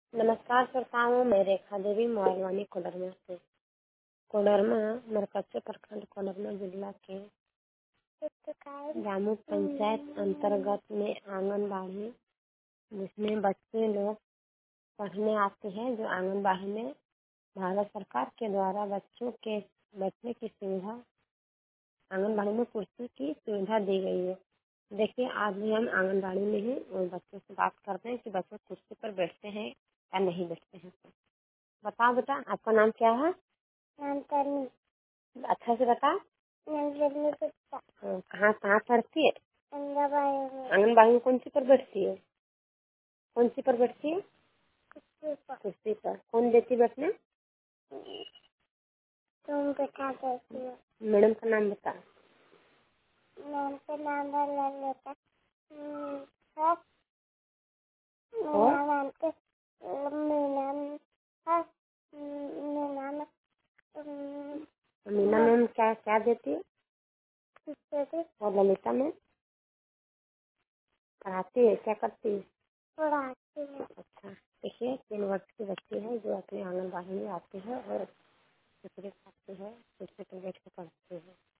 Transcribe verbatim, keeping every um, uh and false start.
नमस्कार श्रोताओं, मैं रेखा देवी मोबाइलवानी कोडरमा से। कोडरमा मरकच्चे प्रखंड कोडरमा जिला के जामू पंचायत अंतर्गत में आंगनबाड़ी, जिसमें बच्चे लोग पढ़ने आते हैं। जो आंगनबाड़ी में भारत सरकार के द्वारा बच्चों के बैठने की सुविधा, आंगनबाड़ी में कुर्सी की सुविधा दी गई है। देखिए, आज भी हम आंगनबाड़ी में हैं और बच्चों से बात करते हैं कि बच्चे कुर्सी पर बैठते हैं या नहीं बैठते हैं। बताओ बेटा, आपका नाम क्या है? नाम करनी। अच्छा से बता। नाम करनी गुप्ता। हाँ, कहाँ कहाँ पढ़ती है? आंगनबाड़ी में। आंगनबाड़ी में कौन सी पर बैठती है? कौन सी पर बैठती है? कुर्सी पर। कुर्सी पर। कौन देती बैठने? तुम बैठा देती है। मैडम का नाम बता। मैम का नाम है ललिता। हम्म, और मेरा नाम तो मीना है। मीना में मीना मैम क्या क्या देती है? और ललिता में पढ़ाती है, क्या करती है? पढ़ाती है। अच्छा, देखिए, तीन वर्ष की बच्ची है जो अपने आंगनबाड़ी में आती है और खिचड़ी खाती है, कुर्सी पर बैठ के पढ़ती है।